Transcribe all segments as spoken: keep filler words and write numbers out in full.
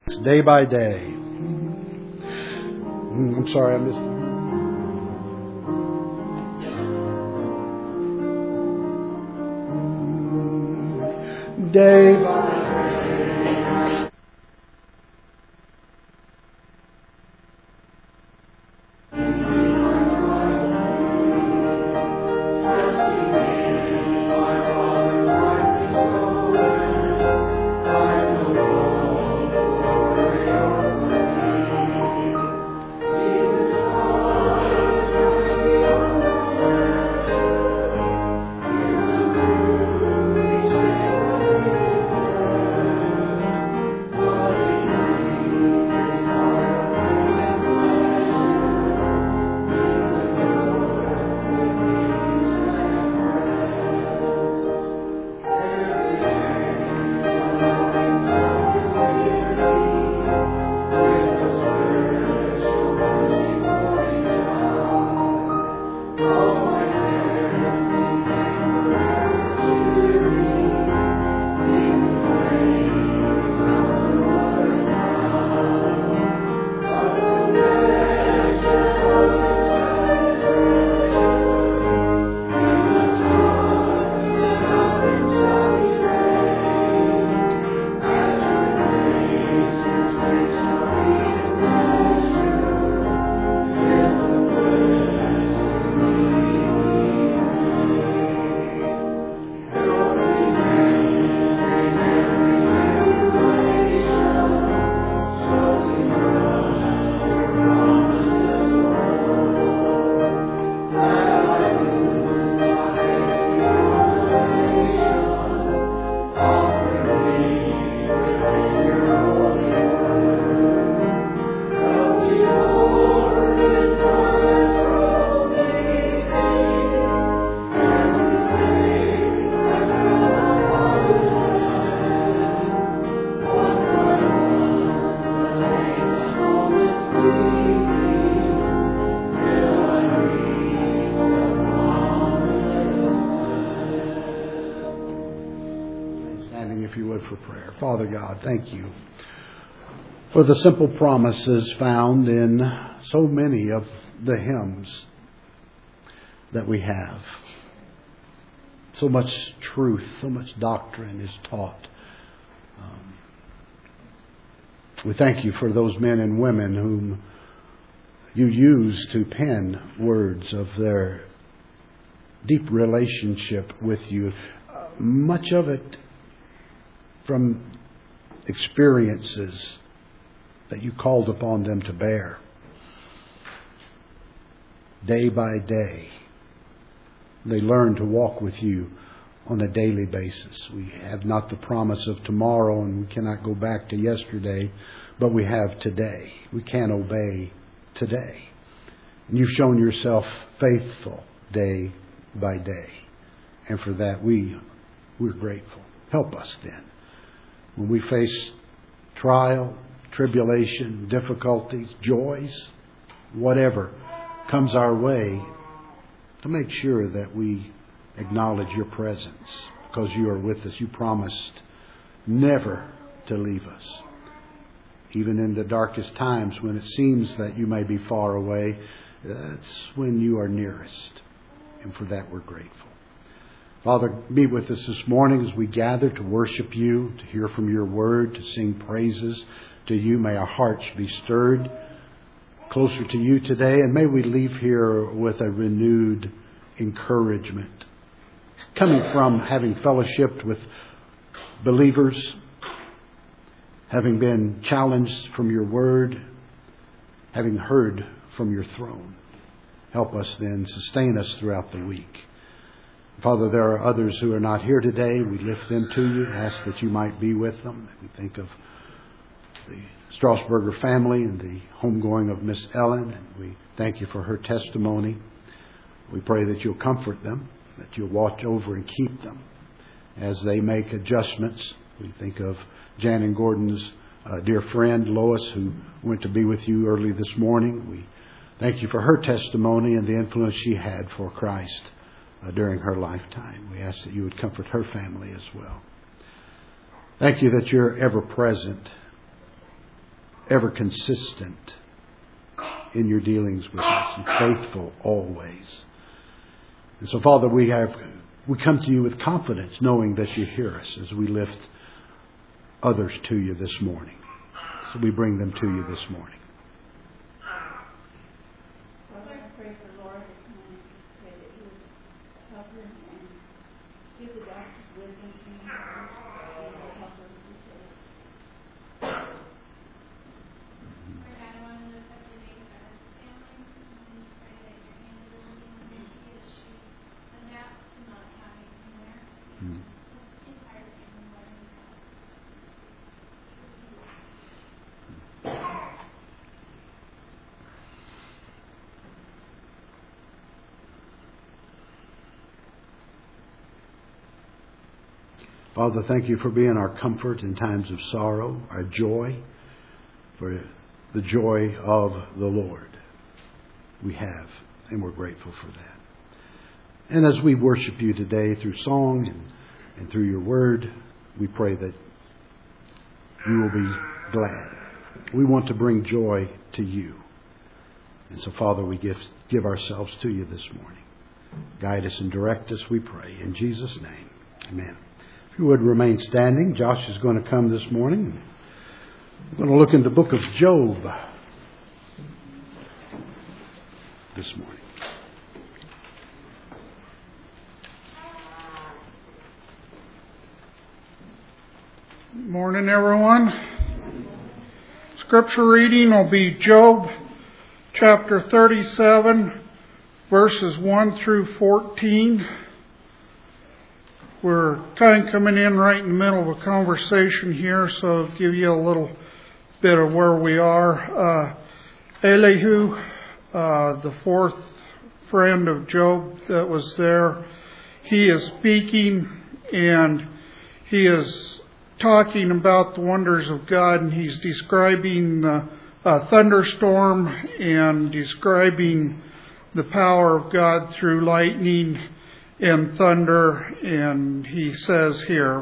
Day by day. I'm sorry, I missed it. Day by day. Father God, thank you for the simple promises found in so many of the hymns that we have. So much truth, so much doctrine is taught. Um, we thank you for those men and women whom you use to pen words of their deep relationship with you. Uh, much of it from experiences that you called upon them to bear. Day by day, they learn to walk with you on a daily basis. We have not the promise of tomorrow, and we cannot go back to yesterday, but we have today. We can obey today. And you've shown yourself faithful day by day. And for that, we, we're grateful. Help us then. When we face trial, tribulation, difficulties, joys, whatever comes our way, to make sure that we acknowledge your presence because you are with us. You promised never to leave us. Even in the darkest times when it seems that you may be far away, that's when you are nearest. And for that we're grateful. Father, be with us this morning as we gather to worship you, to hear from your word, to sing praises to you. May our hearts be stirred closer to you today, and may we leave here with a renewed encouragement, coming from having fellowshiped with believers, having been challenged from your word, having heard from your throne. Help us then, sustain us throughout the week. Father, there are others who are not here today. We lift them to you, ask that you might be with them. We think of the Strasburger family and the homegoing of Miss Ellen, and we thank you for her testimony. We pray that you'll comfort them, that you'll watch over and keep them as they make adjustments. We think of Jan and Gordon's uh, dear friend, Lois, who went to be with you early this morning. We thank you for her testimony and the influence she had for Christ Uh, during her lifetime. We ask that you would comfort her family as well. Thank you that you're ever present ever consistent in your dealings with us and faithful always. And so, Father, we have we come to you with confidence, knowing that you hear us as we lift others to you this morning. So we bring them to you this morning. Father, I pray for Laura this morning. Pray that you would help her and give the doctors wisdom to you. And help her to be saved. Lord God, I want to lift up the name of our family. I just pray that your hand is leading Nikki as she adapts to not having him there. Mm. Entire family, Lord. Father, thank you for being our comfort in times of sorrow, our joy, for the joy of the Lord we have, and we're grateful for that. And as we worship you today through song and, and through your word, we pray that you will be glad. We want to bring joy to you. And so, Father, we give, give ourselves to you this morning. Guide us and direct us, we pray. In Jesus' name, amen. If you would remain standing, Josh is going to come this morning. We're going to look in the book of Job this morning. Morning, everyone. Scripture reading will be Job chapter thirty-seven, verses one through fourteen. We're kind of coming in right in the middle of a conversation here, so I'll give you a little bit of where we are. Uh, Elihu, uh, the fourth friend of Job that was there, he is speaking, and he is talking about the wonders of God, and he's describing the uh, thunderstorm and describing the power of God through lightning and thunder. And he says here,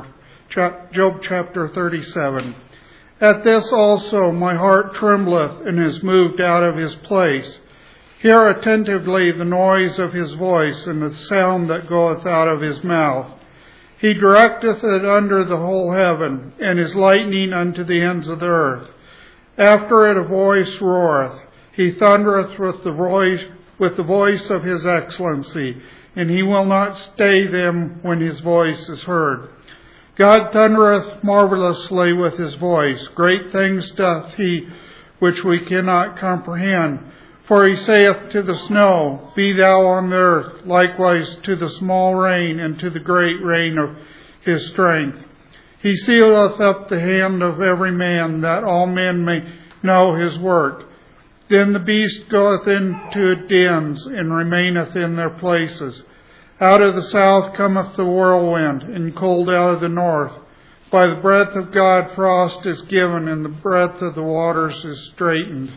Job chapter thirty-seven, "At this also my heart trembleth and is moved out of his place. Hear attentively the noise of his voice and the sound that goeth out of his mouth. He directeth it under the whole heaven, and his lightning unto the ends of the earth. After it a voice roareth. He thundereth with the voice, with the voice of his excellency, and he will not stay them when his voice is heard. God thundereth marvelously with his voice. Great things doth he which we cannot comprehend. For he saith to the snow, Be thou on the earth, likewise to the small rain, and to the great rain of his strength. He sealeth up the hand of every man, that all men may know his work. Then the beast goeth into dens, and remaineth in their places. Out of the south cometh the whirlwind, and cold out of the north. By the breath of God frost is given, and the breadth of the waters is straitened.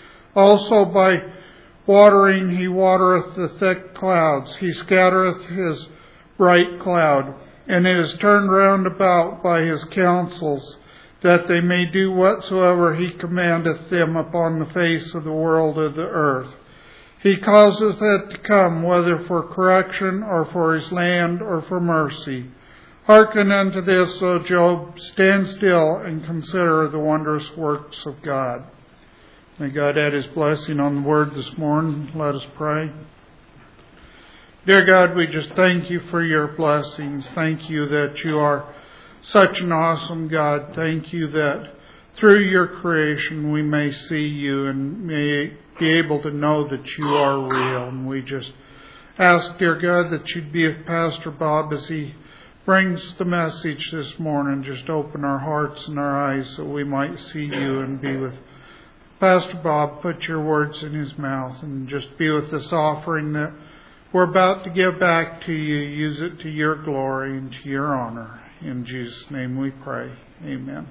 Also by watering he watereth the thick clouds. He scattereth his bright cloud. And it is turned round about by his counsels, that they may do whatsoever he commandeth them upon the face of the world of the earth. He causeth it to come, whether for correction, or for his land, or for mercy. Hearken unto this, O Job, stand still, and consider the wondrous works of God." May God add his blessing on the word this morning. Let us pray. Dear God, we just thank you for your blessings. Thank you that you are such an awesome God. Thank you that through your creation we may see you and may be able to know that you are real. And we just ask, dear God, that you'd be with Pastor Bob as he brings the message this morning. Just open our hearts and our eyes so we might see you and be with Pastor Bob. Put your words in his mouth and just be with this offering that we're about to give back to you. Use it to your glory and to your honor. In Jesus' name we pray. Amen.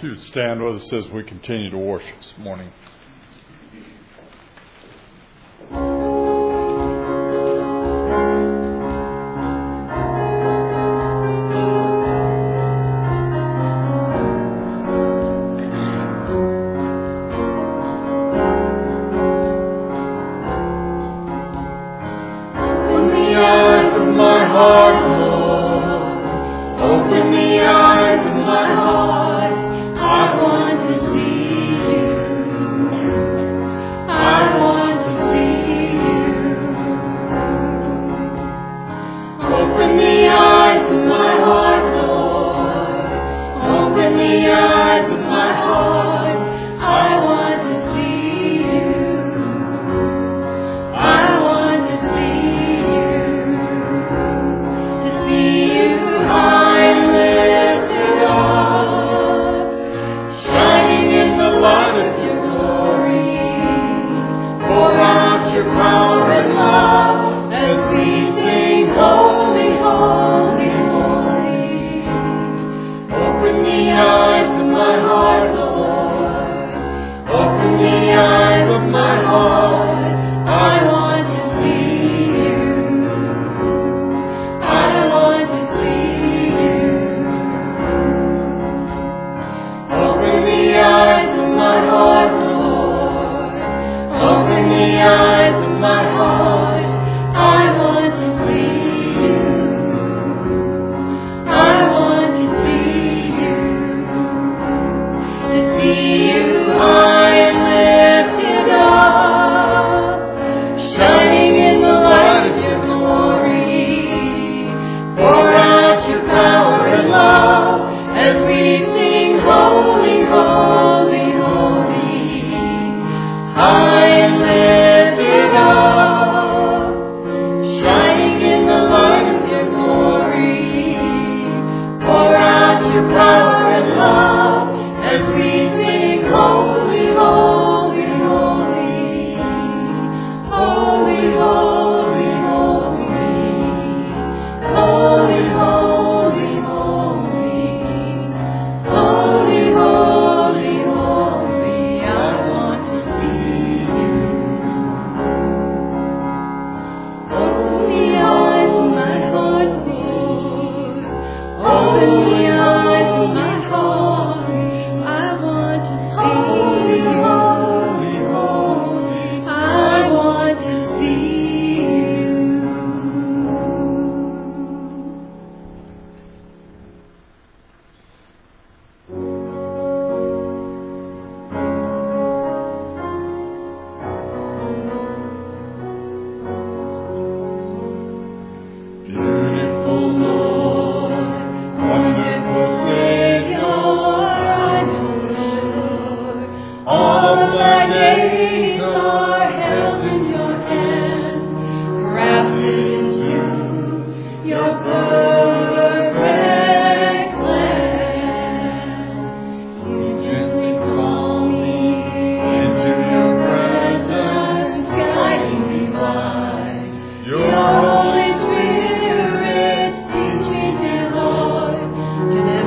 you would stand with us as we continue to worship this morning.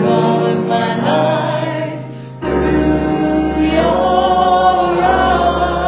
My life through your eyes.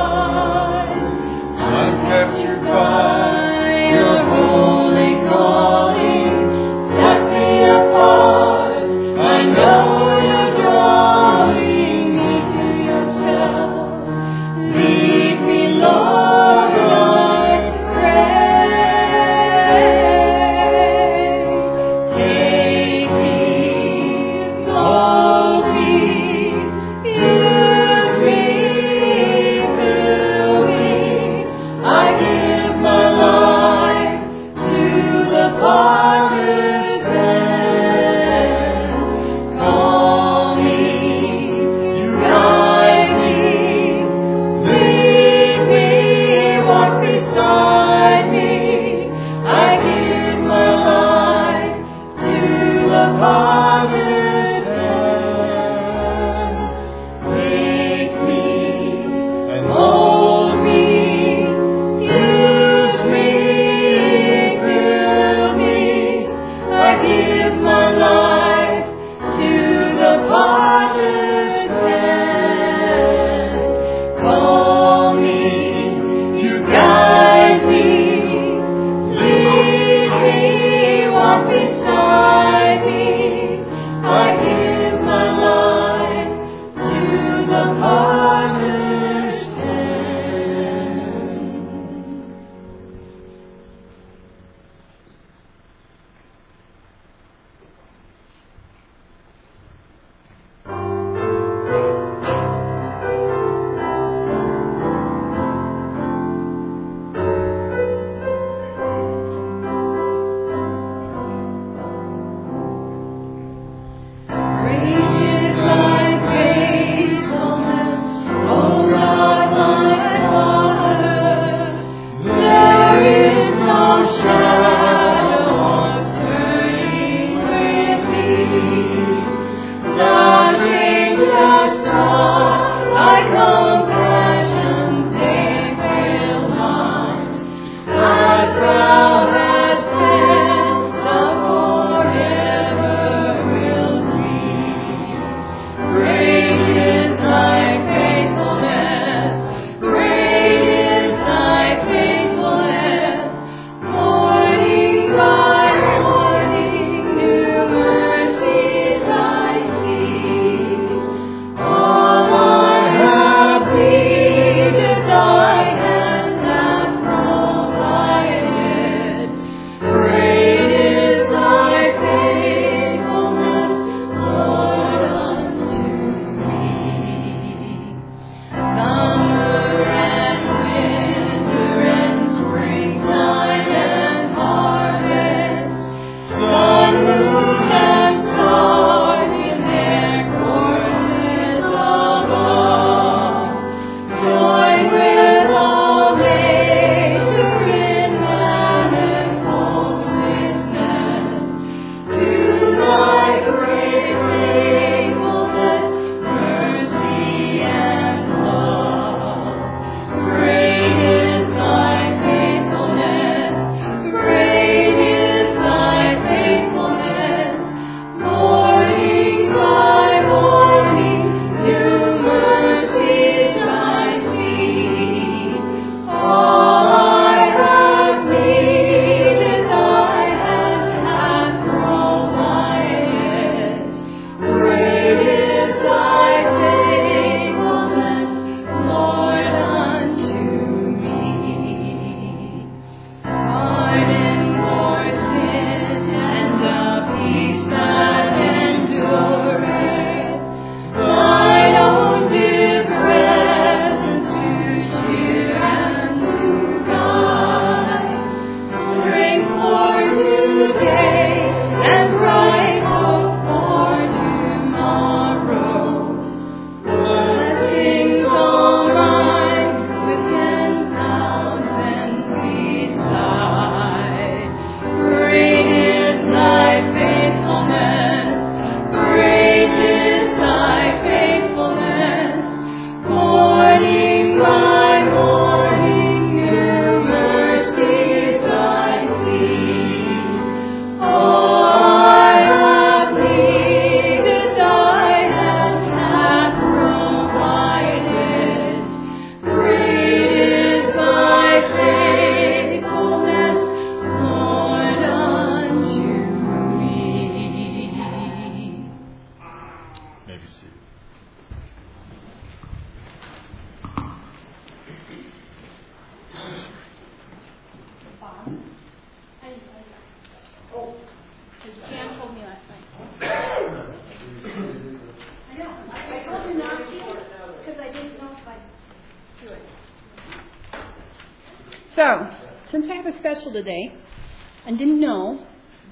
So, since I have a special today and didn't know,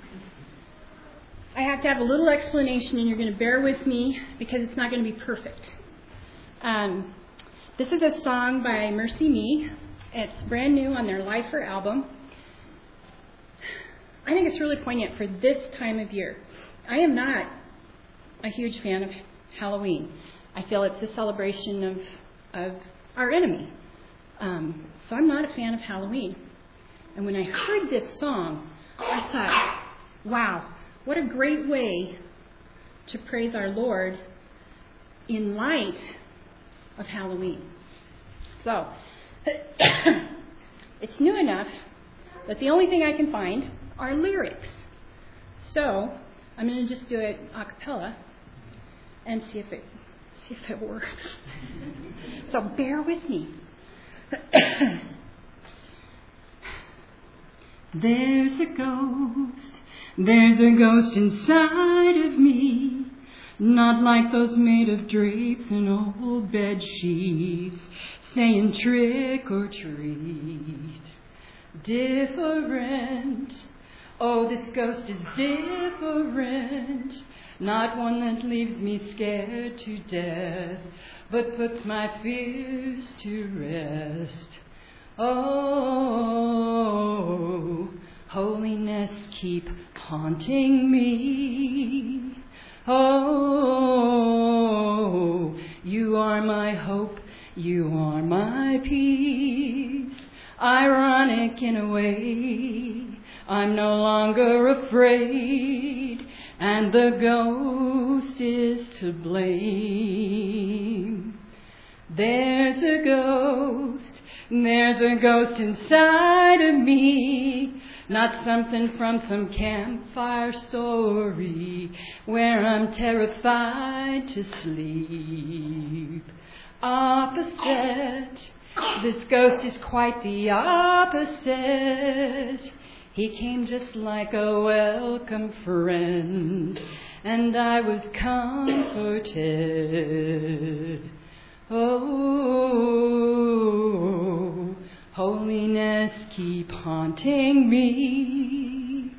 I have to have a little explanation, and you're going to bear with me because it's not going to be perfect. Um, this is a song by Mercy Me. It's brand new on their Lifer album. I think it's really poignant for this time of year. I am not a huge fan of Halloween. I feel it's a celebration of, of our enemy. Um, so I'm not a fan of Halloween. And when I heard this song, I thought, wow, what a great way to praise our Lord in light of Halloween. So, it's new enough that the only thing I can find are lyrics. So, I'm going to just do it a cappella and see if it see if it works. So bear with me. There's a ghost, there's a ghost inside of me, not like those made of drapes and old bed sheets, saying trick or treat. Different, oh, this ghost is different, not one that leaves me scared to death, but puts my fears to rest. Oh, holiness, keep haunting me. Oh, you are my hope, you are my peace. Ironic in a way, I'm no longer afraid, and the ghost is to blame. There's a ghost, there's a ghost inside of me, not something from some campfire story where I'm terrified to sleep. Opposite, this ghost is quite the opposite. He came just like a welcome friend, and I was comforted. Oh, holiness, keep haunting me.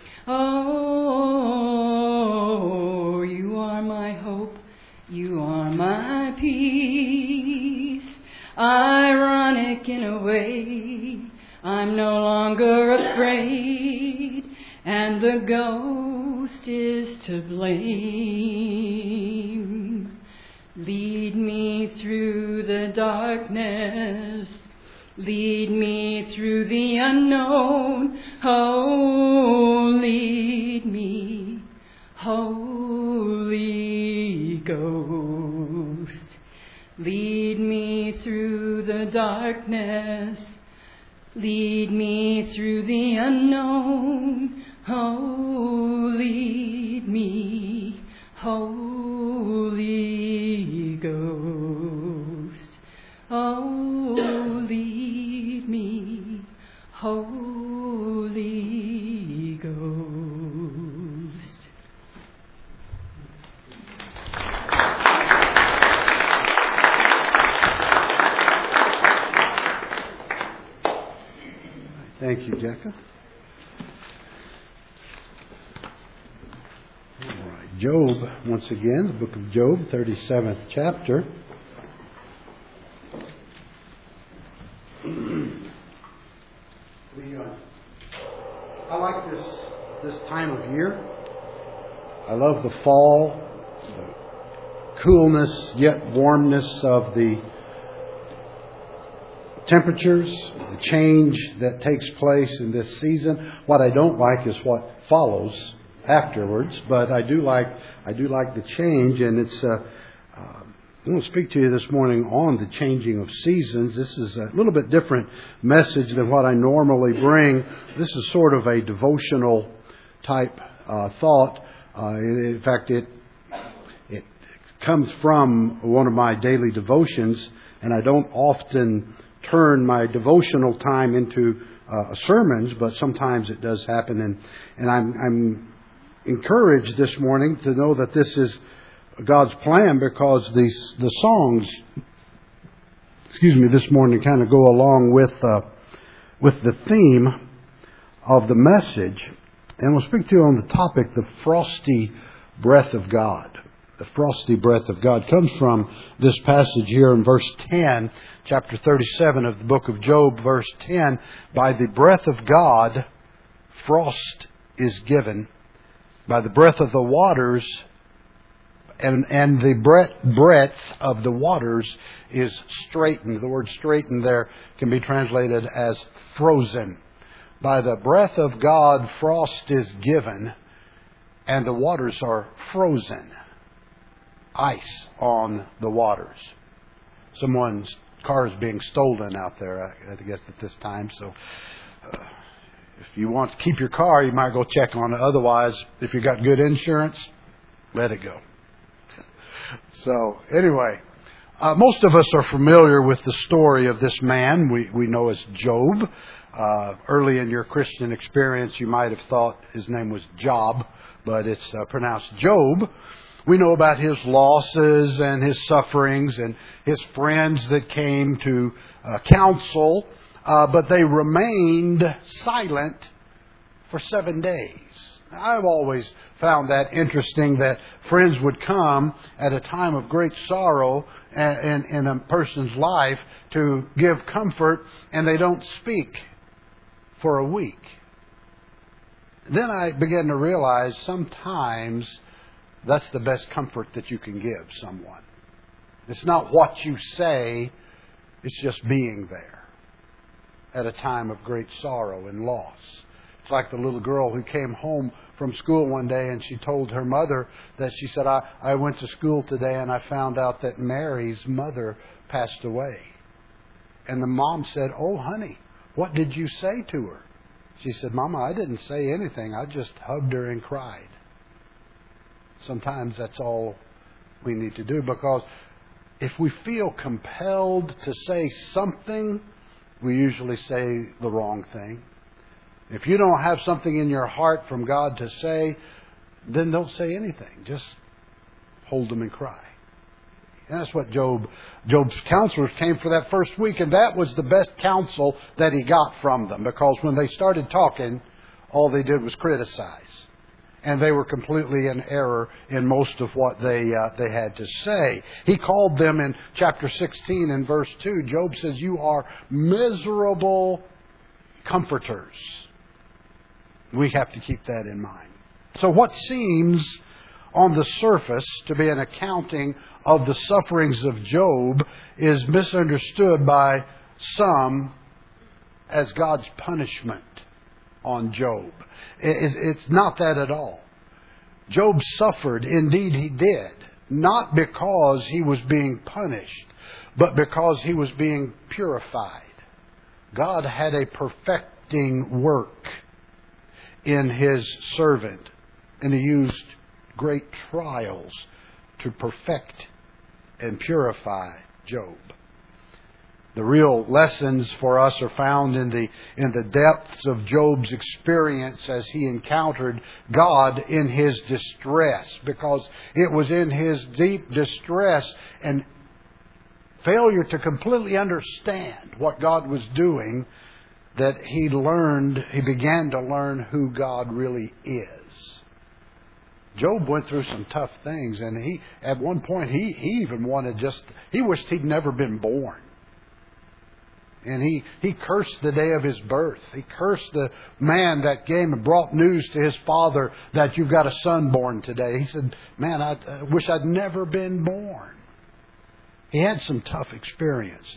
Oh, you are my hope, you are my peace. Ironic in a way, I'm no longer afraid, and the ghost is to blame. Lead me through the darkness, lead me through the unknown. Oh, lead me, Holy Ghost. Lead me through the darkness, lead me through the unknown. Oh, lead me, Holy Ghost. Oh, lead me, Holy Ghost. Thank you, Jecka. All right, Job, once again, the book of Job, thirty-seventh chapter. The, uh, I like this this time of year. I love the fall, the coolness yet warmness of the temperatures, the change that takes place in this season. What I don't like is what follows afterwards, but I do like I do like the change, and it's. Uh, uh, I want to speak to you this morning on the changing of seasons. This is a little bit different message than what I normally bring. This is sort of a devotional type uh, thought. Uh, in fact, it it comes from one of my daily devotions, and I don't often turn my devotional time into uh, sermons, but sometimes it does happen, and and I'm, I'm encouraged this morning to know that this is God's plan, because these the songs, excuse me, this morning kind of go along with uh, with the theme of the message. And we'll speak to you on the topic, the frosty breath of God. The frosty breath of God comes from this passage here in verse ten, chapter thirty-seven of the book of Job, verse ten. By the breath of God, frost is given. By the breath of the waters, and, and the breadth, breadth of the waters is straightened. The word straightened there can be translated as frozen. By the breath of God, frost is given, and the waters are frozen. Ice on the waters. Someone's car is being stolen out there, I guess, at this time. So uh, if you want to keep your car, you might go check on it. Otherwise, if you got good insurance, let it go. So anyway, uh, most of us are familiar with the story of this man we, we know as Job. Uh, early in your Christian experience, you might have thought his name was Job, but it's uh, pronounced Job. We know about his losses and his sufferings and his friends that came to uh, counsel, uh, but they remained silent for seven days. I've always found that interesting, that friends would come at a time of great sorrow in, in a person's life to give comfort, and they don't speak for a week. Then I began to realize sometimes that's the best comfort that you can give someone. It's not what you say, it's just being there at a time of great sorrow and loss. It's like the little girl who came home from school one day and she told her mother that she said, I, I went to school today and I found out that Mary's mother passed away. And the mom said, oh, honey, what did you say to her? She said, Mama, I didn't say anything. I just hugged her and cried. Sometimes that's all we need to do, because if we feel compelled to say something, we usually say the wrong thing. If you don't have something in your heart from God to say, then don't say anything. Just hold them and cry. And that's what Job, Job's counselors came for that first week, and that was the best counsel that he got from them, because when they started talking, all they did was criticize. And they were completely in error in most of what they uh, they had to say. He called them in chapter sixteen and verse two. Job says, you are miserable comforters. We have to keep that in mind. So what seems on the surface to be an accounting of the sufferings of Job is misunderstood by some as God's punishment on Job. It's not that at all. Job suffered, indeed he did, not because he was being punished, but because he was being purified. God had a perfecting work in His servant, and He used great trials to perfect and purify Job. The real lessons for us are found in the in the depths of Job's experience as he encountered God in his distress, because it was in his deep distress and failure to completely understand what God was doing that he learned, he began to learn who God really is. Job went through some tough things, and he at one point he, he even wanted just he wished he'd never been born. And he, he cursed the day of his birth. He cursed the man that came and brought news to his father that you've got a son born today. He said, man, I, I wish I'd never been born. He had some tough experiences.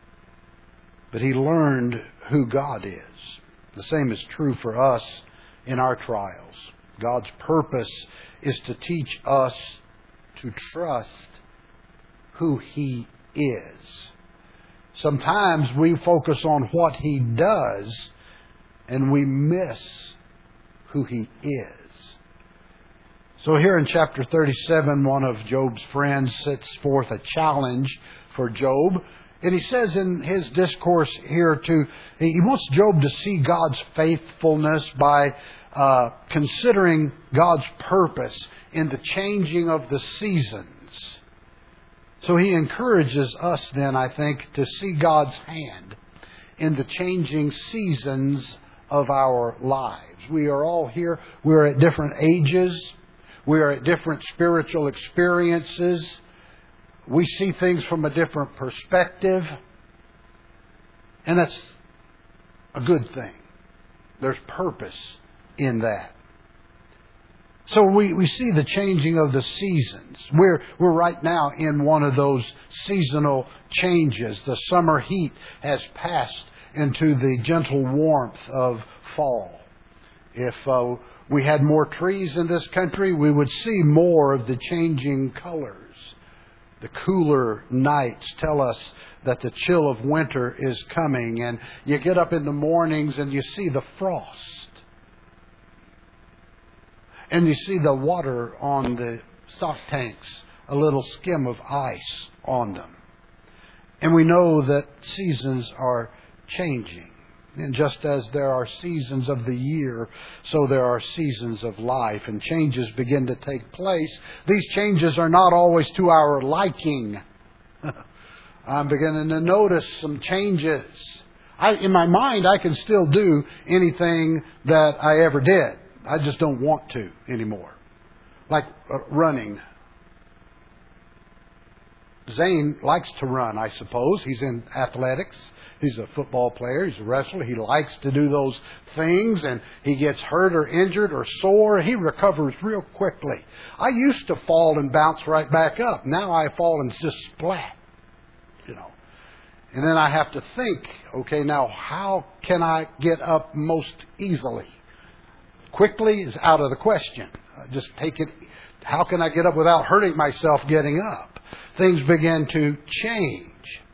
But he learned who God is. The same is true for us in our trials. God's purpose is to teach us to trust who He is. Sometimes we focus on what He does and we miss who He is. So here in chapter thirty-seven, one of Job's friends sets forth a challenge for Job. And he says in his discourse here to, he wants Job to see God's faithfulness by uh, considering God's purpose in the changing of the seasons. So he encourages us then, I think, to see God's hand in the changing seasons of our lives. We are all here. We're at different ages. We are at different spiritual experiences. We see things from a different perspective. And that's a good thing. There's purpose in that. So we, we see the changing of the seasons. We're, we're right now in one of those seasonal changes. The summer heat has passed into the gentle warmth of fall. If uh, we had more trees in this country, we would see more of the changing colors. The cooler nights tell us that the chill of winter is coming, and you get up in the mornings and you see the frost. And you see the water on the stock tanks, a little skim of ice on them. And we know that seasons are changing. And just as there are seasons of the year, so there are seasons of life, and changes begin to take place. These changes are not always to our liking. I'm beginning to notice some changes. I, in my mind, I can still do anything that I ever did. I just don't want to anymore. Like uh, running. Zane likes to run, I suppose. He's in athletics. He's a football player. He's a wrestler. He likes to do those things, and he gets hurt or injured or sore. He recovers real quickly. I used to fall and bounce right back up. Now I fall and just splat. You know. And then I have to think, okay, now how can I get up most easily? Quickly is out of the question. Uh, just take it. How can I get up without hurting myself getting up? Things begin to change.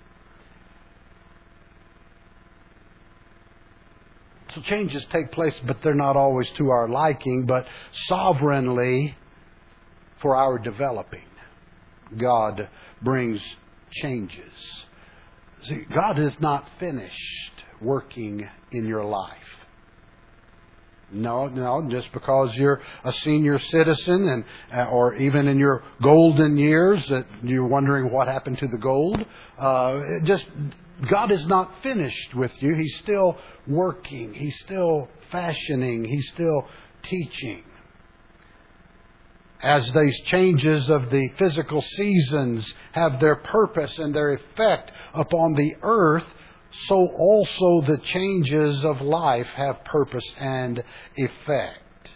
So changes take place, but they're not always to our liking, but sovereignly for our developing. God brings changes. See, God is not finished working in your life. No, no, just because you're a senior citizen and uh, or even in your golden years that you're wondering what happened to the gold. Uh, it just God is not finished with you. He's still working. He's still fashioning. He's still teaching. As these changes of the physical seasons have their purpose and their effect upon the earth, so also the changes of life have purpose and effect.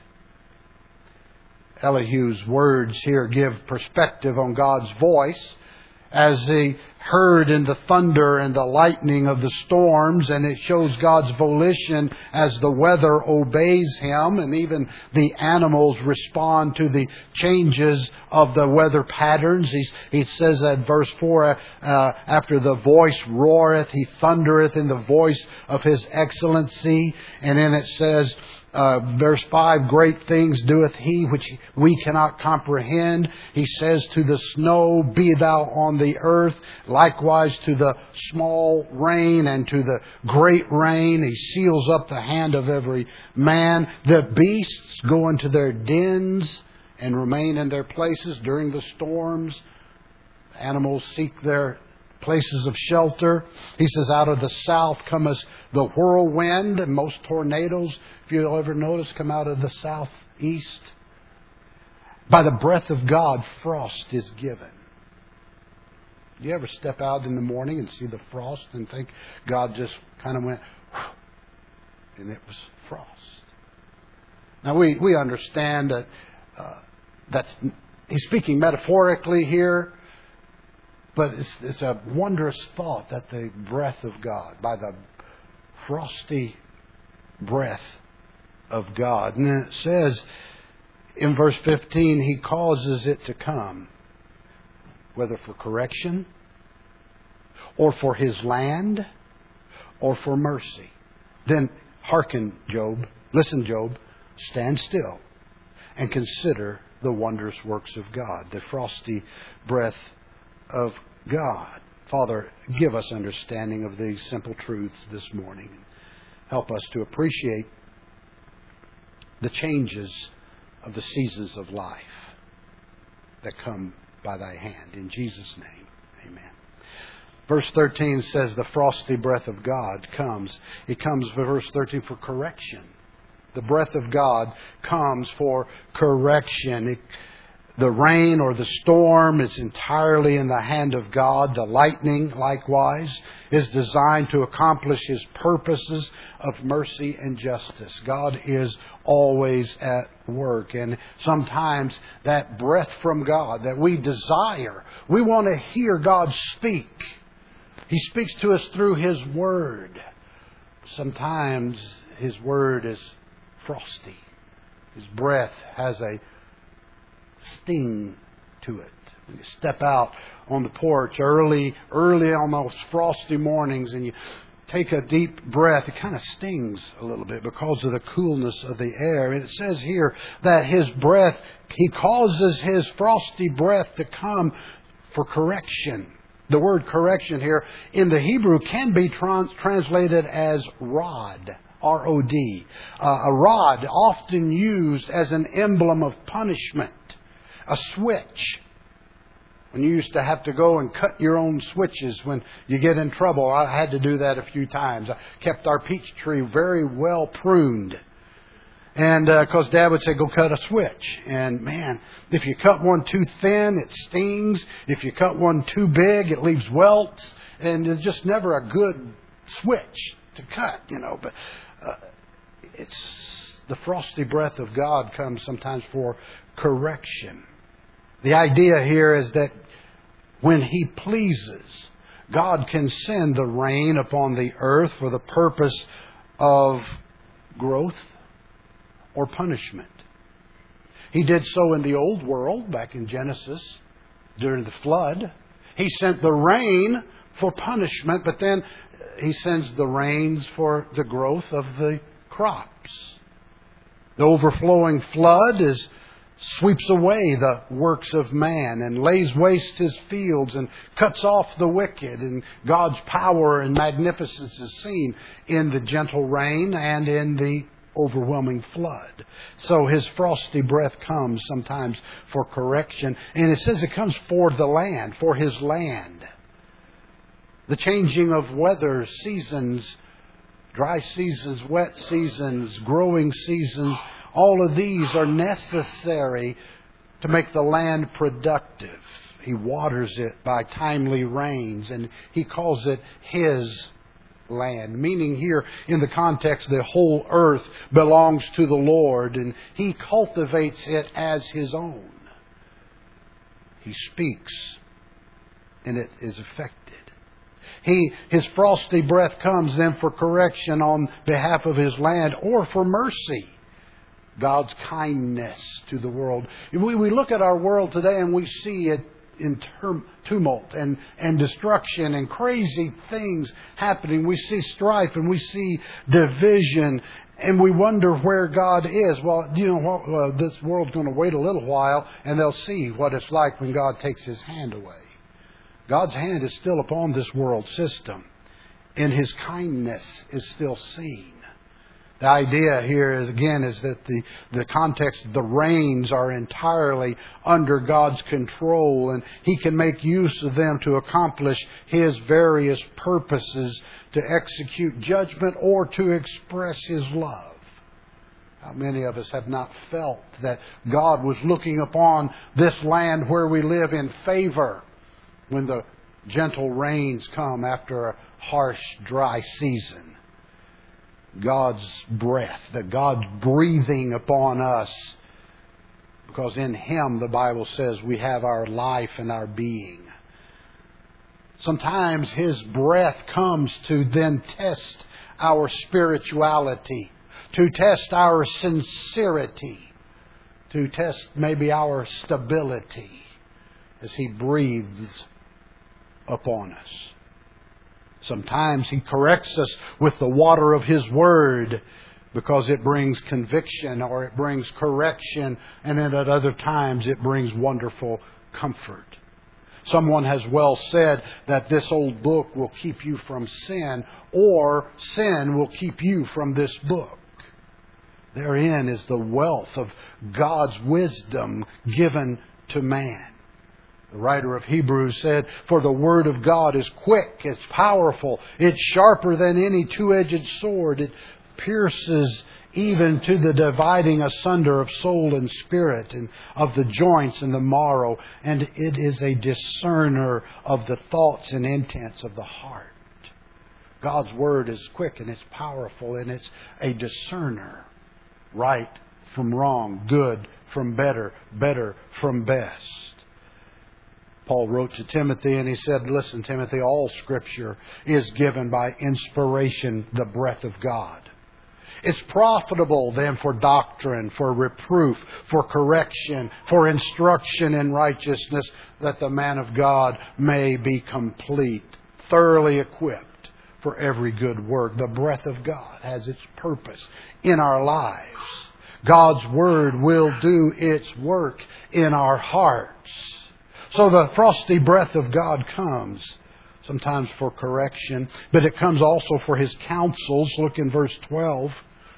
Elihu's words here give perspective on God's voice as he heard in the thunder and the lightning of the storms, and it shows God's volition as the weather obeys Him, and even the animals respond to the changes of the weather patterns. He, he says at verse four, uh, after the voice roareth, He thundereth in the voice of His excellency. And then it says, Uh, verse five, great things doeth He which we cannot comprehend. He says to the snow, be thou on the earth. Likewise to the small rain and to the great rain. He seals up the hand of every man. The beasts go into their dens and remain in their places during the storms. Animals seek their places of shelter. He says, out of the south cometh the whirlwind. And most tornadoes, if you'll ever notice, come out of the southeast. By the breath of God, frost is given. You ever step out in the morning and see the frost and think God just kind of went, and it was frost. Now we, we understand that uh, that's He's speaking metaphorically here. But it's, it's a wondrous thought that the breath of God, by the frosty breath of God. And then it says in verse fifteen, He causes it to come, whether for correction, or for His land, or for mercy. Then hearken, Job. Listen, Job. Stand still and consider the wondrous works of God. The frosty breath of God. Father, give us understanding of these simple truths this morning. Help us to appreciate the changes of the seasons of life that come by Thy hand. In Jesus' name, amen. Verse thirteen says the frosty breath of God comes. It comes, verse thirteen, for correction. The breath of God comes for correction. It, the rain or the storm is entirely in the hand of God. The lightning, likewise, is designed to accomplish His purposes of mercy and justice. God is always at work. And sometimes that breath from God that we desire, we want to hear God speak. He speaks to us through His Word. Sometimes His Word is frosty. His breath has a sting to it. When you step out on the porch early, early on those frosty mornings and you take a deep breath, it kind of stings a little bit because of the coolness of the air. And it says here that His breath, He causes His frosty breath to come for correction. The word correction here in the Hebrew can be trans- translated as rod. R O D. Uh, a rod often used as an emblem of punishment. A switch. When you used to have to go and cut your own switches when you get in trouble. I had to do that a few times. I kept our peach tree very well pruned. And because uh, Dad would say, go cut a switch. And man, if you cut one too thin, it stings. If you cut one too big, it leaves welts. And it's just never a good switch to cut, you know. But uh, it's the frosty breath of God comes sometimes for correction. The idea here is that when He pleases, God can send the rain upon the earth for the purpose of growth or punishment. He did so in the old world, back in Genesis, during the flood. He sent the rain for punishment, but then He sends the rains for the growth of the crops. The overflowing flood is sweeps away the works of man and lays waste His fields and cuts off the wicked. And God's power and magnificence is seen in the gentle rain and in the overwhelming flood. So His frosty breath comes sometimes for correction. And it says it comes for the land, for His land. The changing of weather, seasons, dry seasons, wet seasons, growing seasons, all of these are necessary to make the land productive. He waters it by timely rains, and He calls it His land. Meaning here, in the context, the whole earth belongs to the Lord, and He cultivates it as His own. He speaks, and it is effective. He, His frosty breath comes then for correction on behalf of His land or for mercy. God's kindness to the world. We, we look at our world today and we see it in term, tumult and, and destruction and crazy things happening. We see strife and we see division and we wonder where God is. Well, you know what? Uh, this world's going to wait a little while and they'll see what it's like when God takes His hand away. God's hand is still upon this world system, and His kindness is still seen. The idea here is, again, is that the, the context, the rains are entirely under God's control, and He can make use of them to accomplish His various purposes, to execute judgment or to express His love. How many of us have not felt that God was looking upon this land where we live in favor when the gentle rains come after a harsh, dry season? God's breath, that God's breathing upon us, because in Him, the Bible says, we have our life and our being. Sometimes His breath comes to then test our spirituality, to test our sincerity, to test maybe our stability as He breathes upon us. Sometimes He corrects us with the water of His Word because it brings conviction or it brings correction, and then at other times it brings wonderful comfort. Someone has well said that this old book will keep you from sin, or sin will keep you from this book. Therein is the wealth of God's wisdom given to man. The writer of Hebrews said, "For the Word of God is quick, it's powerful, it's sharper than any two-edged sword. It pierces even to the dividing asunder of soul and spirit, and of the joints and the marrow, and it is a discerner of the thoughts and intents of the heart." God's Word is quick and it's powerful, and it's a discerner. Right from wrong, good from better, better from best. Paul wrote to Timothy and he said, "Listen, Timothy, all Scripture is given by inspiration, the breath of God. It's profitable then for doctrine, for reproof, for correction, for instruction in righteousness, that the man of God may be complete, thoroughly equipped for every good work." The breath of God has its purpose in our lives. God's Word will do its work in our hearts. So the frosty breath of God comes, sometimes for correction, but it comes also for His counsels. Look in verse twelve.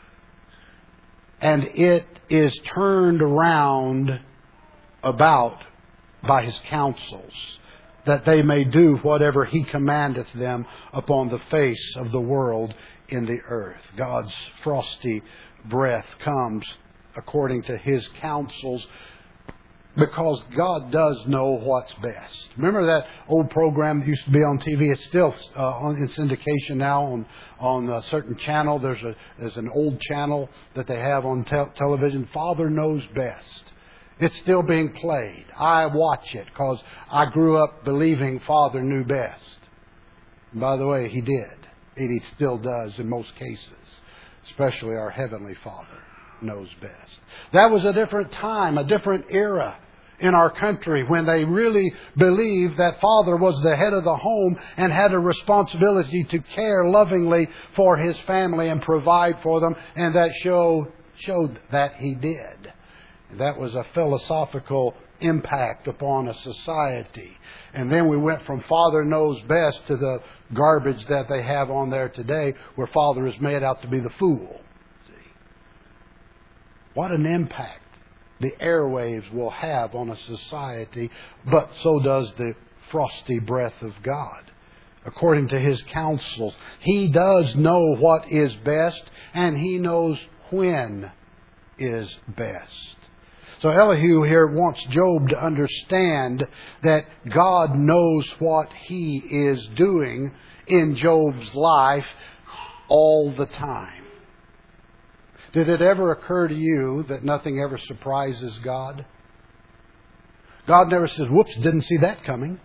"And it is turned around about by His counsels, that they may do whatever He commandeth them upon the face of the world in the earth." God's frosty breath comes according to His counsels, because God does know what's best. Remember that old program that used to be on T V? It's still uh, on in syndication now on on a certain channel. There's a there's an old channel that they have on te- television. Father Knows Best. It's still being played. I watch it because I grew up believing Father knew best. And by the way, He did. And He still does in most cases. Especially our Heavenly Father knows best. That was a different time, a different era in our country, when they really believed that Father was the head of the home and had a responsibility to care lovingly for His family and provide for them, and that show, showed that He did. That was a philosophical impact upon a society. And then we went from Father Knows Best to the garbage that they have on there today, where Father is made out to be the fool. See? What an impact the airwaves will have on a society, but so does the frosty breath of God. According to His counsels, He does know what is best, and He knows when is best. So Elihu here wants Job to understand that God knows what He is doing in Job's life all the time. Did it ever occur to you that nothing ever surprises God? God never says, "Whoops, didn't see that coming."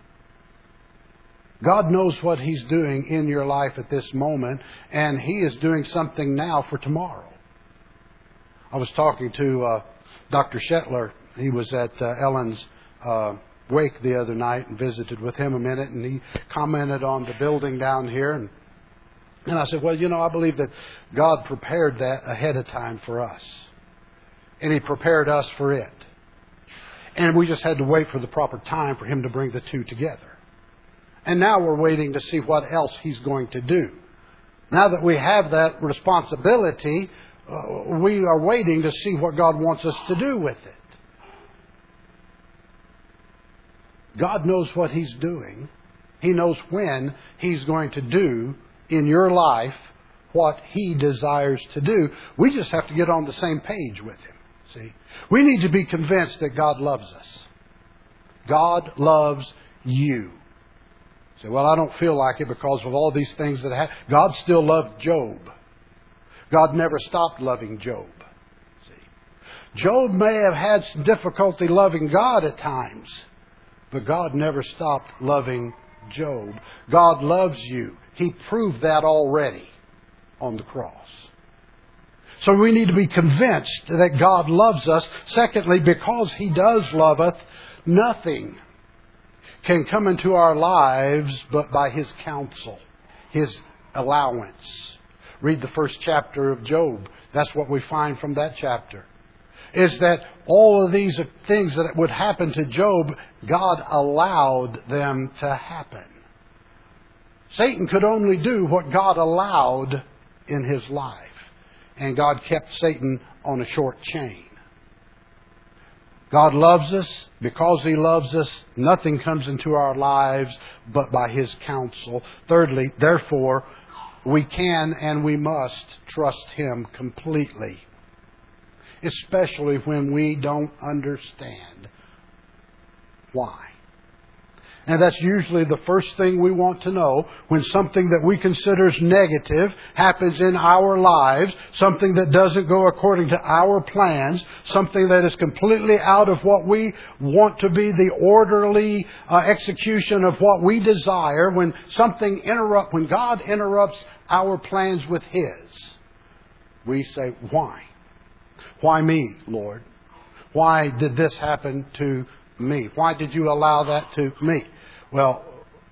God knows what He's doing in your life at this moment, and He is doing something now for tomorrow. I was talking to uh, Doctor Shetler. He was at uh, Ellen's uh, wake the other night and visited with him a minute, and he commented on the building down here. And, and I said, "Well, you know, I believe that God prepared that ahead of time for us. And He prepared us for it. And we just had to wait for the proper time for Him to bring the two together. And now we're waiting to see what else He's going to do. Now that we have that responsibility, uh, we are waiting to see what God wants us to do with it. God knows what He's doing. He knows when He's going to do in your life what He desires to do. We just have to get on the same page with Him. See, we need to be convinced that God loves us. God loves you. Say, "Well, I don't feel like it because of all these things that happen." God still loved Job. God never stopped loving Job. See, Job may have had some difficulty loving God at times, but God never stopped loving Job. God loves you. He proved that already on the cross. So we need to be convinced that God loves us. Secondly, because He does love us, nothing can come into our lives but by His counsel, His allowance. Read the first chapter of Job. That's what we find from that chapter. Is that all of these things that would happen to Job, God allowed them to happen. Satan could only do what God allowed in his life. And God kept Satan on a short chain. God loves us. Because He loves us, nothing comes into our lives but by His counsel. Thirdly, therefore, we can and we must trust Him completely. Especially when we don't understand why. And that's usually the first thing we want to know when something that we consider as negative happens in our lives, something that doesn't go according to our plans, something that is completely out of what we want to be the orderly uh, execution of what we desire. When something interrupt, when God interrupts our plans with His, we say, why? Why me, Lord? Why did this happen to me? Why did you allow that to me? Well,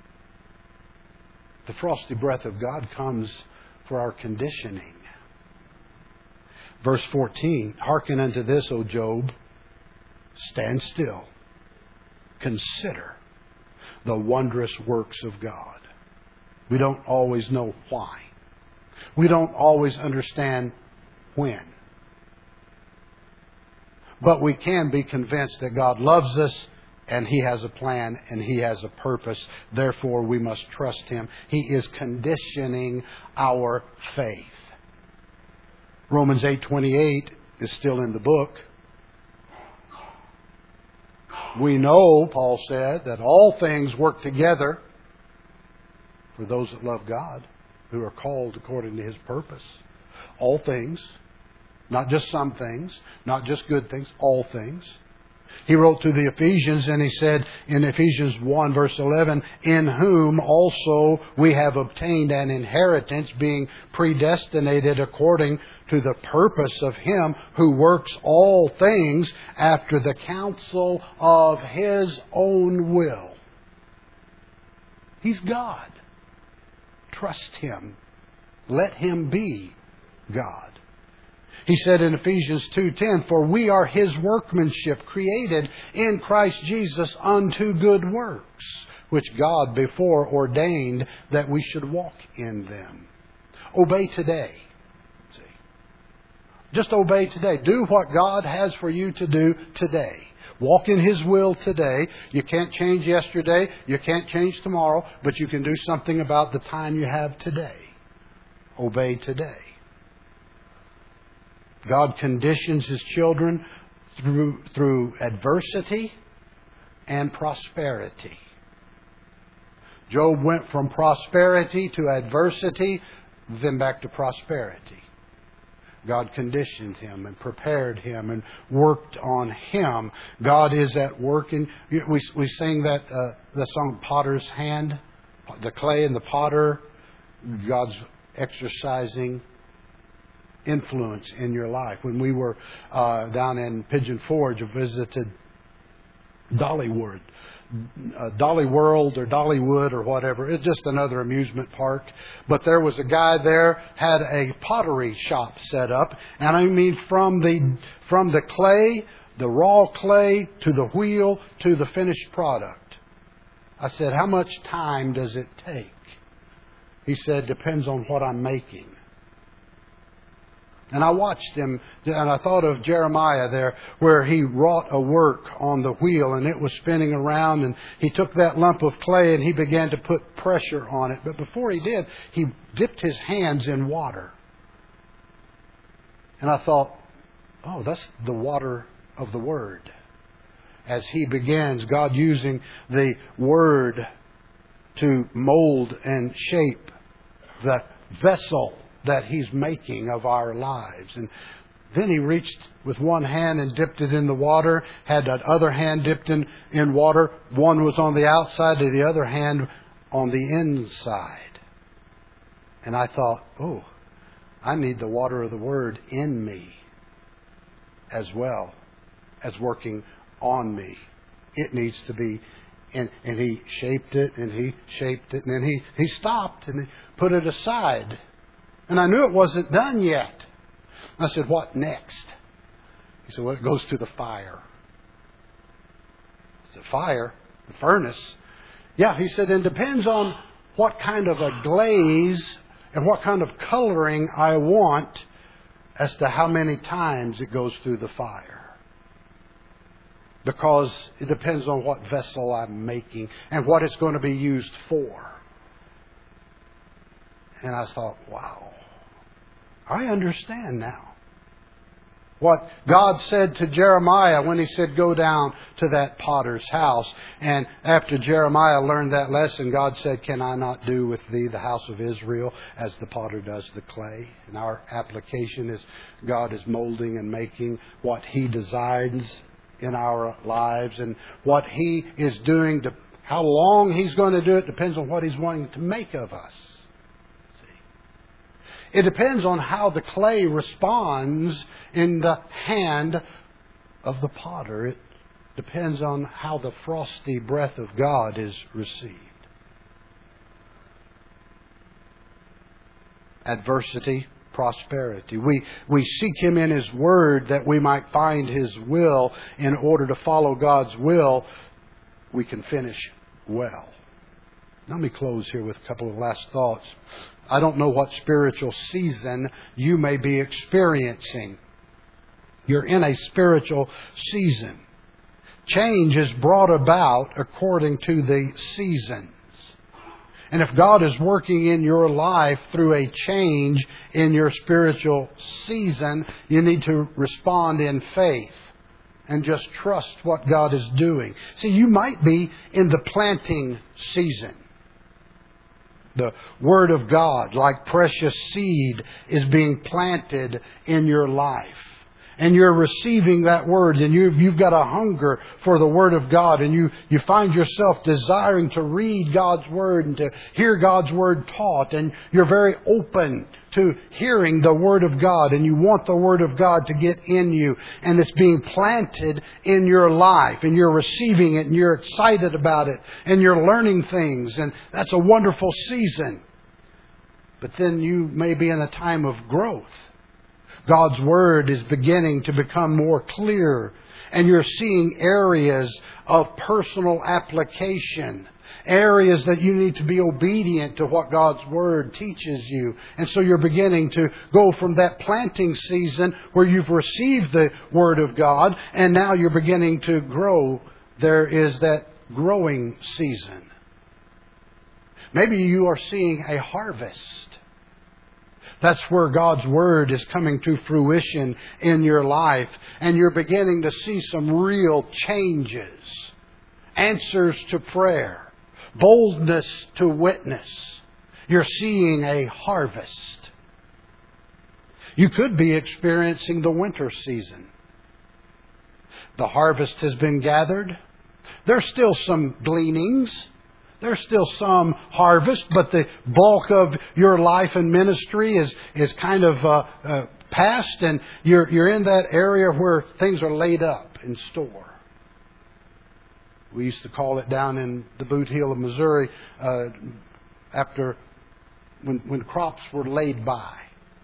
the frosty breath of God comes for our conditioning. Verse fourteen, hearken unto this, O Job, stand still, consider the wondrous works of God. We don't always know why. We don't always understand when. But we can be convinced that God loves us and He has a plan and He has a purpose. Therefore, we must trust Him. He is conditioning our faith. Romans eight twenty-eight is still in the book. We know, Paul said, that all things work together for those that love God, who are called according to His purpose. All things. Not just some things, not just good things, all things. He wrote to the Ephesians and he said in Ephesians one verse eleven, in whom also we have obtained an inheritance, being predestinated according to the purpose of Him who works all things after the counsel of His own will. He's God. Trust Him. Let Him be God. He said in Ephesians two ten, for we are His workmanship, created in Christ Jesus unto good works, which God before ordained that we should walk in them. Obey today. See? Just obey today. Do what God has for you to do today. Walk in His will today. You can't change yesterday. You can't change tomorrow. But you can do something about the time you have today. Obey today. God conditions His children through, through adversity and prosperity. Job went from prosperity to adversity, then back to prosperity. God conditioned him and prepared him and worked on him. God is at work. In, we, we sing that uh, the song Potter's Hand, the clay and the potter. God's exercising influence in your life. When we were uh, down in Pigeon Forge, I visited Dollywood, uh, Dolly World or Dollywood or whatever. It's just another amusement park. But there was a guy there, had a pottery shop set up, and I mean from the from the clay, the raw clay, to the wheel, to the finished product. I said, how much time does it take? He said, depends on what I'm making. And I watched him, and I thought of Jeremiah there, where he wrought a work on the wheel, and it was spinning around, and he took that lump of clay and he began to put pressure on it. But before he did, he dipped his hands in water. And I thought, oh, that's the water of the Word. As he begins, God using the Word to mold and shape the vessel that He's making of our lives. And then He reached with one hand and dipped it in the water, had that other hand dipped in, in water. One was on the outside and the other hand on the inside. And I thought, oh, I need the water of the Word in me as well as working on me. It needs to be. And, and He shaped it and He shaped it. And then He, he stopped and He put it aside. And I knew it wasn't done yet. I said, what next? He said, well, it goes to the fire. I said, fire? The furnace? Yeah, he said, it depends on what kind of a glaze and what kind of coloring I want as to how many times it goes through the fire. because it depends on what vessel I'm making and what it's going to be used for. And I thought, wow, I understand now what God said to Jeremiah when He said, go down to that potter's house. And after Jeremiah learned that lesson, God said, can I not do with thee the house of Israel as the potter does the clay? And our application is God is molding and making what He designs in our lives. And what He is doing, to how long He's going to do it depends on what He's wanting to make of us. It depends on how the clay responds in the hand of the potter. It depends on how the frosty breath of God is received. Adversity, prosperity. We, we seek Him in His Word that we might find His will. In order to follow God's will, we can finish well. Let me close here with a couple of last thoughts. I don't know what spiritual season you may be experiencing. You're in a spiritual season. Change is brought about according to the seasons. And if God is working in your life through a change in your spiritual season, you need to respond in faith and just trust what God is doing. See, you might be in the planting season. The Word of God, like precious seed, is being planted in your life. And you're receiving that Word, and you've, you've got a hunger for the Word of God, and you, you find yourself desiring to read God's Word and to hear God's Word taught, and you're very open to hearing the Word of God, and you want the Word of God to get in you, and it's being planted in your life, and you're receiving it, and you're excited about it, and you're learning things, and that's a wonderful season. But then you may be in a time of growth. God's Word is beginning to become more clear, and you're seeing areas of personal application, areas that you need to be obedient to what God's Word teaches you. And so you're beginning to go from that planting season where you've received the Word of God, and now you're beginning to grow. There is that growing season. Maybe you are seeing a harvest. That's where God's Word is coming to fruition in your life. And you're beginning to see some real changes. Answers to prayer. Boldness to witness. You're seeing a harvest. You could be experiencing the winter season. The harvest has been gathered. There's still some gleanings. There's still some harvest, but the bulk of your life and ministry is is kind of uh, uh, past, and you're you're in that area where things are laid up in store. We used to call it down in the Boot Heel of Missouri uh, after when when crops were laid by.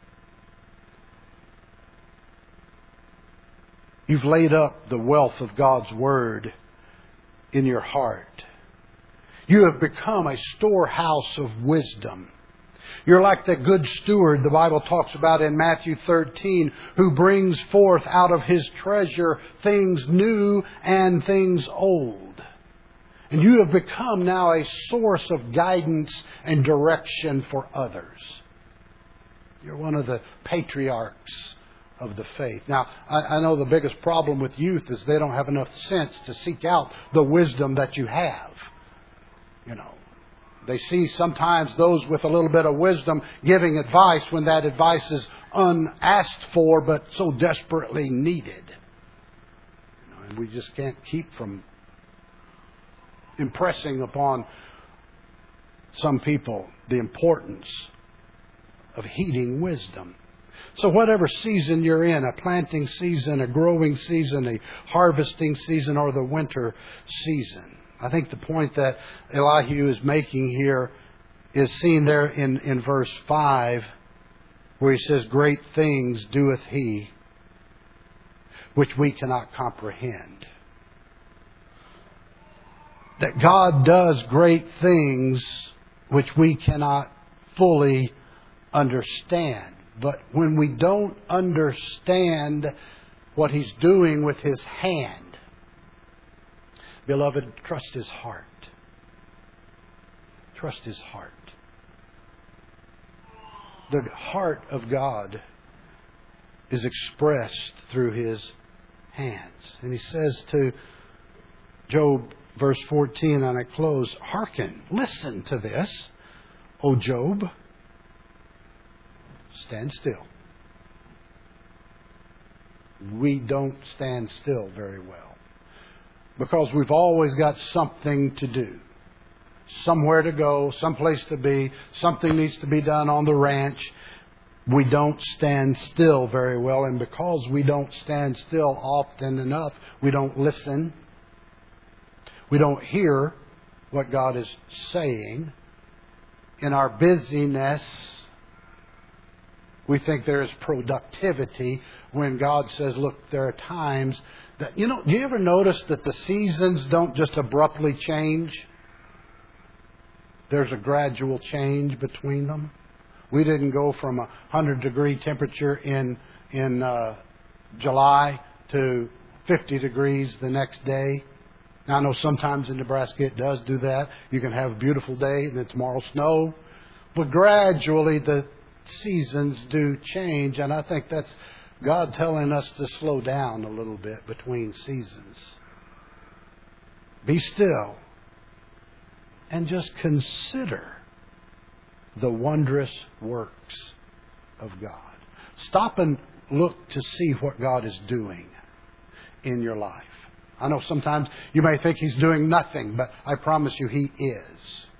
You've laid up the wealth of God's Word in your heart. You have become a storehouse of wisdom. You're like that good steward the Bible talks about in Matthew thirteen, who brings forth out of his treasure things new and things old. And you have become now a source of guidance and direction for others. You're one of the patriarchs of the faith. Now, I, I know the biggest problem with youth is they don't have enough sense to seek out the wisdom that you have. You know, they see sometimes those with a little bit of wisdom giving advice when that advice is unasked for but so desperately needed. You know, and we just can't keep from impressing upon some people the importance of heeding wisdom. So whatever season you're in, a planting season, a growing season, a harvesting season, or the winter season, I think the point that Elihu is making here is seen there in, in verse five, where he says, great things doeth he, which we cannot comprehend. That God does great things which we cannot fully understand. But when we don't understand what He's doing with His hand, Beloved, trust His heart. Trust His heart. The heart of God is expressed through His hands. And He says to Job, verse fourteen, and I close, hearken, listen to this, O Job. Stand still. We don't stand still very well because we've always got something to do. Somewhere to go, someplace to be, something needs to be done on the ranch. We don't stand still very well, and because we don't stand still often enough, we don't listen. We don't hear what God is saying. In our busyness, we think there is productivity when God says, look, there are times that, you know, do you ever notice that the seasons don't just abruptly change? There's a gradual change between them. We didn't go from a hundred degree temperature in in uh, July to fifty degrees the next day. Now I know sometimes in Nebraska it does do that. You can have a beautiful day and then tomorrow snow. But gradually the seasons do change, and I think that's God telling us to slow down a little bit between seasons. Be still and just consider the wondrous works of God. Stop and look to see what God is doing in your life. I know sometimes you may think He's doing nothing, but I promise you He is.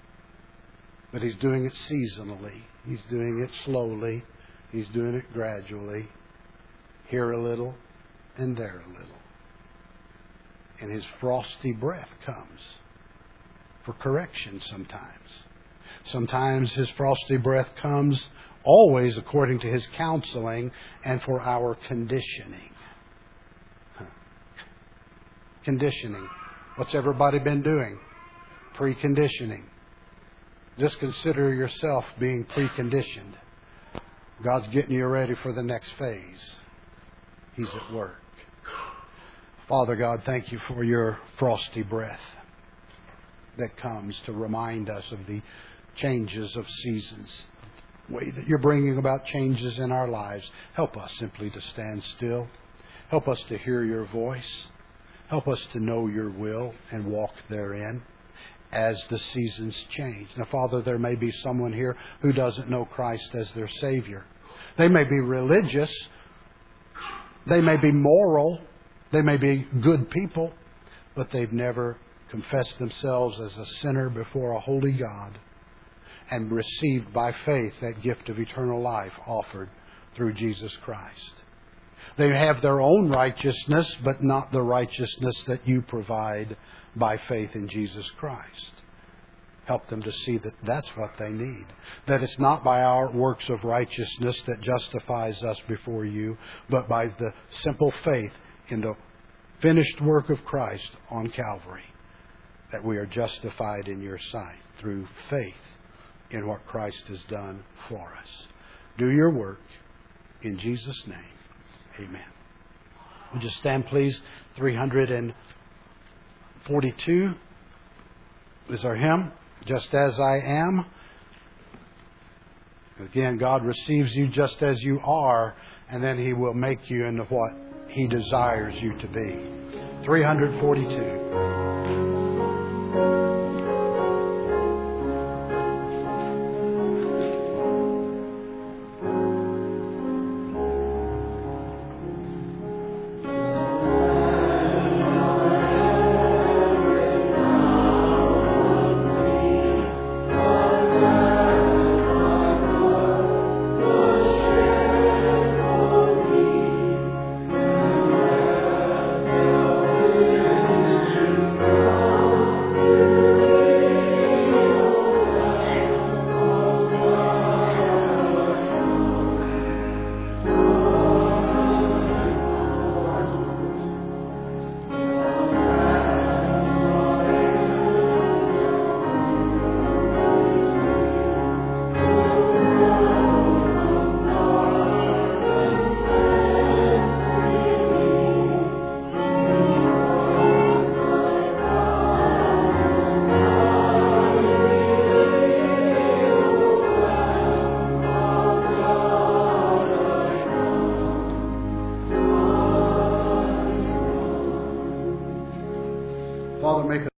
But He's doing it seasonally. He's doing it slowly. He's doing it gradually. Here a little and there a little. And His frosty breath comes for correction sometimes. Sometimes His frosty breath comes always according to His counseling and for our conditioning. Huh. Conditioning. What's everybody been doing? Preconditioning. Just consider yourself being preconditioned. God's getting you ready for the next phase. He's at work. Father God, thank You for Your frosty breath that comes to remind us of the changes of seasons, the way that You're bringing about changes in our lives. Help us simply to stand still. Help us to hear Your voice. Help us to know Your will and walk therein as the seasons change. Now, Father, there may be someone here who doesn't know Christ as their Savior. They may be religious. They may be moral. They may be good people, but they've never confessed themselves as a sinner before a holy God and received by faith that gift of eternal life offered through Jesus Christ. They have their own righteousness, but not the righteousness that You provide by faith in Jesus Christ. Help them to see that that's what they need. That it's not by our works of righteousness that justifies us before You, but by the simple faith in the finished work of Christ on Calvary, that we are justified in Your sight through faith in what Christ has done for us. Do Your work in Jesus' name. Amen. Would you stand, please? three forty-two is our hymn, Just As I Am. Again, God receives you just as you are, and then He will make you into what He desires you to be. three forty-two.